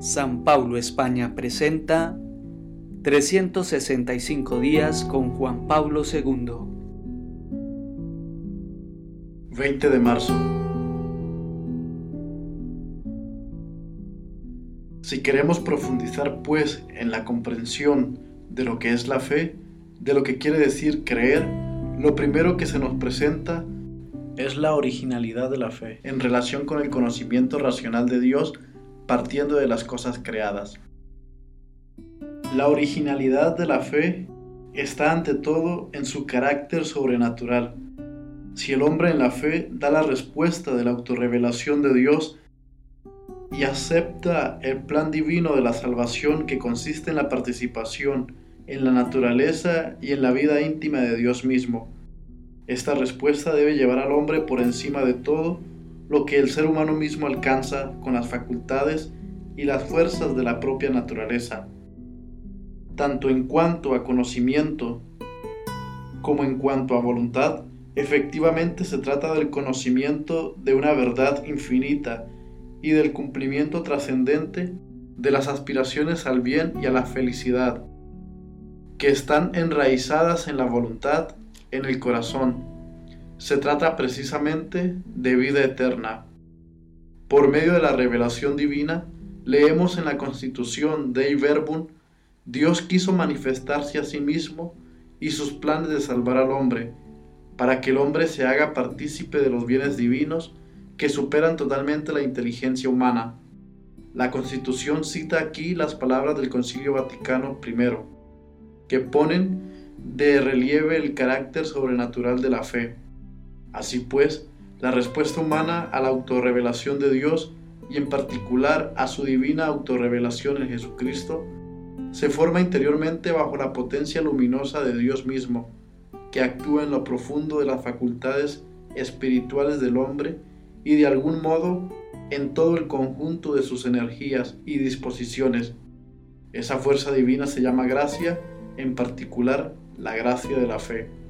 San Pablo España presenta 365 días con Juan Pablo II. 20 de marzo. Si queremos profundizar, pues, en la comprensión de lo que es la fe, de lo que quiere decir creer, lo primero que se nos presenta es la originalidad de la fe, en relación con el conocimiento racional de Dios, partiendo de las cosas creadas. La originalidad de la fe está ante todo en su carácter sobrenatural. Si el hombre en la fe da la respuesta de la autorrevelación de Dios y acepta el plan divino de la salvación que consiste en la participación en la naturaleza y en la vida íntima de Dios mismo, esta respuesta debe llevar al hombre por encima de todo lo que el ser humano mismo alcanza con las facultades y las fuerzas de la propia naturaleza. Tanto en cuanto a conocimiento como en cuanto a voluntad, efectivamente se trata del conocimiento de una verdad infinita y del cumplimiento trascendente de las aspiraciones al bien y a la felicidad, que están enraizadas en la voluntad, en el corazón. Se trata precisamente de vida eterna. Por medio de la revelación divina, leemos en la Constitución Dei Verbum, Dios quiso manifestarse a sí mismo y sus planes de salvar al hombre, para que el hombre se haga partícipe de los bienes divinos que superan totalmente la inteligencia humana. La Constitución cita aquí las palabras del Concilio Vaticano I, que ponen de relieve el carácter sobrenatural de la fe. Así pues, la respuesta humana a la autorrevelación de Dios y en particular a su divina autorrevelación en Jesucristo se forma interiormente bajo la potencia luminosa de Dios mismo, que actúa en lo profundo de las facultades espirituales del hombre y de algún modo en todo el conjunto de sus energías y disposiciones. Esa fuerza divina se llama gracia, en particular la gracia de la fe.